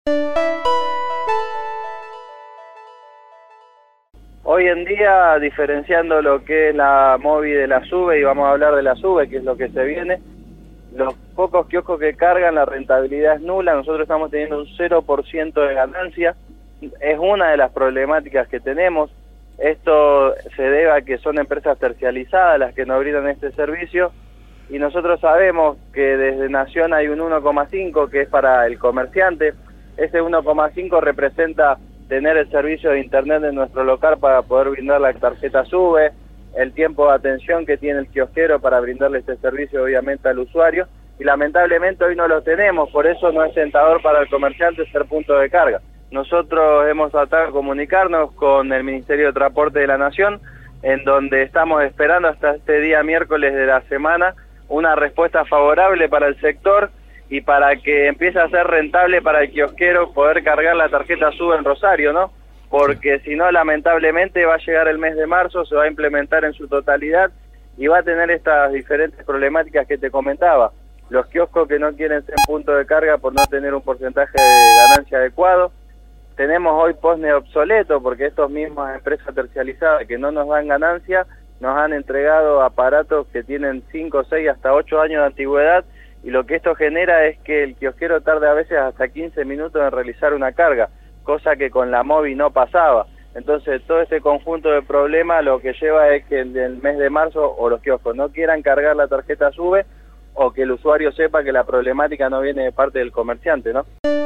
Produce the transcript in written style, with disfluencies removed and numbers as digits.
Hoy en día, diferenciando lo que es la Movi de la SUBE, y vamos a hablar de la SUBE, que es lo que se viene, los pocos kioscos que cargan, la rentabilidad es nula. Nosotros estamos teniendo un 0% de ganancia. Es una de las problemáticas que tenemos. Esto se debe a que son empresas tercializadas las que nos brindan este servicio, y nosotros sabemos que desde Nación hay un 1,5 que es para el comerciante. Ese 1,5 representa tener el servicio de internet en nuestro local para poder brindar la tarjeta SUBE, el tiempo de atención que tiene el kiosquero para brindarle este servicio obviamente al usuario, y lamentablemente hoy no lo tenemos. Por eso no es tentador para el comerciante ser punto de carga. Nosotros hemos tratado de comunicarnos con el Ministerio de Transporte de la Nación, en donde estamos esperando hasta este día miércoles de la semana una respuesta favorable para el sector y para que empiece a ser rentable para el kiosquero poder cargar la tarjeta SUBE en Rosario, ¿no? Porque si no, lamentablemente va a llegar el mes de marzo, se va a implementar en su totalidad y va a tener estas diferentes problemáticas que te comentaba. Los kioscos que no quieren ser punto de carga por no tener un porcentaje de ganancia adecuado. Tenemos hoy POSNE obsoleto porque estos mismas empresas tercializadas que no nos dan ganancia nos han entregado aparatos que tienen 5, 6, hasta 8 años de antigüedad, y lo que esto genera es que el kiosquero tarde a veces hasta 15 minutos en realizar una carga, cosa que con la Movi no pasaba. Entonces todo este conjunto de problemas lo que lleva es que en el mes de marzo o los kioscos no quieran cargar la tarjeta SUBE, o que el usuario sepa que la problemática no viene de parte del comerciante, ¿no?